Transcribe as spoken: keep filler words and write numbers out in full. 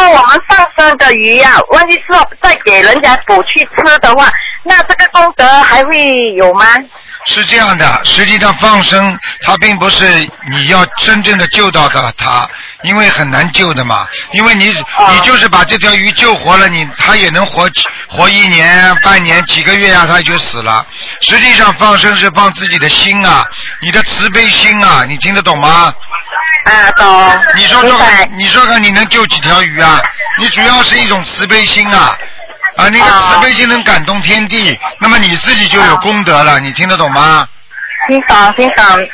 说我们放生的鱼呀、啊，万一是再给人家捕去吃的话，那这个功德还会有吗？ 是这样的，实际上放生它并不是你要真正的救到的它，因为很难救的嘛。因为你、哦、你就是把这条鱼救活了，你它也能活活一年、半年、几个月啊，它就死了。实际上放生是放自己的心啊，你的慈悲心啊，你听得懂吗？ 啊，懂。 你说说看，你说看，你能救几条鱼啊？你主要是一种慈悲心啊。啊，那个慈悲心能感动天地，那么你自己就有功德了，你听得懂吗？ 听懂，听懂。